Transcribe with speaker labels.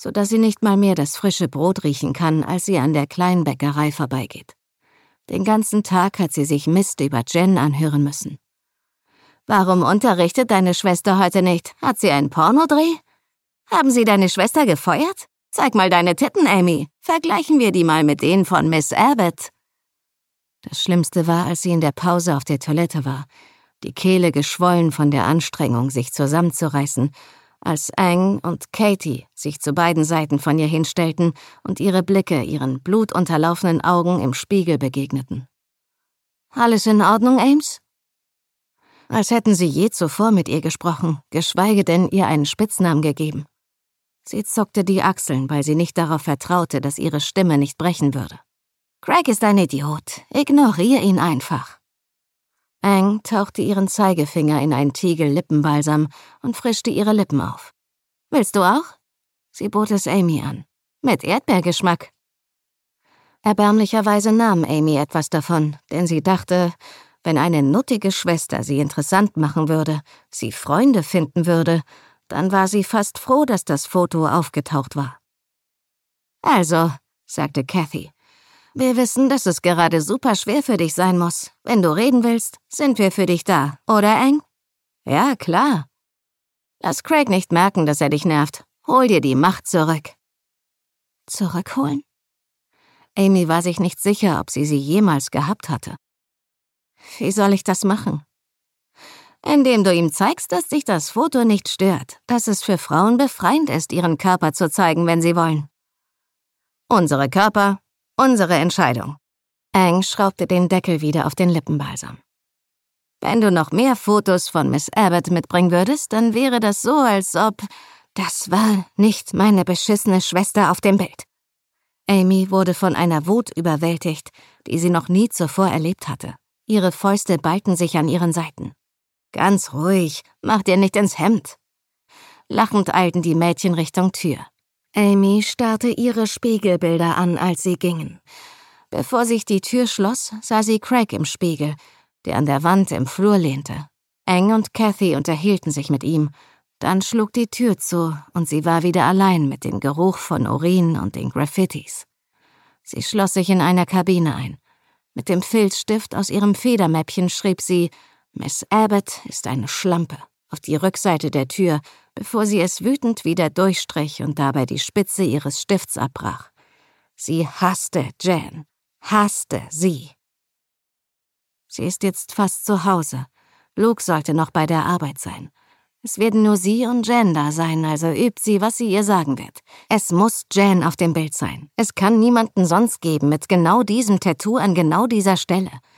Speaker 1: sodass sie nicht mal mehr das frische Brot riechen kann, als sie an der kleinen Bäckerei vorbeigeht. Den ganzen Tag hat sie sich Mist über Jen anhören müssen. »Warum unterrichtet deine Schwester heute nicht? Hat sie einen Pornodreh? Haben sie deine Schwester gefeuert? Zeig mal deine Titten, Amy. Vergleichen wir die mal mit denen von Miss Abbott.« Das Schlimmste war, als sie in der Pause auf der Toilette war, die Kehle geschwollen von der Anstrengung, sich zusammenzureißen, als Ang und Katie sich zu beiden Seiten von ihr hinstellten und ihre Blicke ihren blutunterlaufenen Augen im Spiegel begegneten. »Alles in Ordnung, Ames?« Als hätten sie je zuvor mit ihr gesprochen, geschweige denn ihr einen Spitznamen gegeben. Sie zuckte die Achseln, weil sie nicht darauf vertraute, dass ihre Stimme nicht brechen würde. »Craig ist ein Idiot. Ignoriere ihn einfach.« Ang tauchte ihren Zeigefinger in einen Tiegel Lippenbalsam und frischte ihre Lippen auf. »Willst du auch?« Sie bot es Amy an. »Mit Erdbeergeschmack.« Erbärmlicherweise nahm Amy etwas davon, denn sie dachte, wenn eine nuttige Schwester sie interessant machen würde, sie Freunde finden würde, dann war sie fast froh, dass das Foto aufgetaucht war. »Also«, sagte Kathy, »wir wissen, dass es gerade super schwer für dich sein muss. Wenn du reden willst, sind wir für dich da, oder Ang?« »Ja, klar.« »Lass Craig nicht merken, dass er dich nervt. Hol dir die Macht zurück.« »Zurückholen?« Amy war sich nicht sicher, ob sie jemals gehabt hatte. »Wie soll ich das machen?« »Indem du ihm zeigst, dass dich das Foto nicht stört, dass es für Frauen befreiend ist, ihren Körper zu zeigen, wenn sie wollen.« »Unsere Körper, unsere Entscheidung.« Ang schraubte den Deckel wieder auf den Lippenbalsam. »Wenn du noch mehr Fotos von Miss Abbott mitbringen würdest, dann wäre das so, als ob...« »Das war nicht meine beschissene Schwester auf dem Bild.« Amy wurde von einer Wut überwältigt, die sie noch nie zuvor erlebt hatte. Ihre Fäuste ballten sich an ihren Seiten. »Ganz ruhig, mach dir nicht ins Hemd.« Lachend eilten die Mädchen Richtung Tür. Amy starrte ihre Spiegelbilder an, als sie gingen. Bevor sich die Tür schloss, sah sie Craig im Spiegel, der an der Wand im Flur lehnte. Ang und Kathy unterhielten sich mit ihm. Dann schlug die Tür zu und sie war wieder allein mit dem Geruch von Urin und den Graffitis. Sie schloss sich in einer Kabine ein. Mit dem Filzstift aus ihrem Federmäppchen schrieb sie: »Miss Abbott ist eine Schlampe« auf die Rückseite der Tür, bevor sie es wütend wieder durchstrich und dabei die Spitze ihres Stifts abbrach. Sie hasste Jen, hasste sie. Sie ist jetzt fast zu Hause. Luke sollte noch bei der Arbeit sein. Es werden nur sie und Jen da sein, also übt sie, was sie ihr sagen wird. Es muss Jen auf dem Bild sein. Es kann niemanden sonst geben mit genau diesem Tattoo an genau dieser Stelle.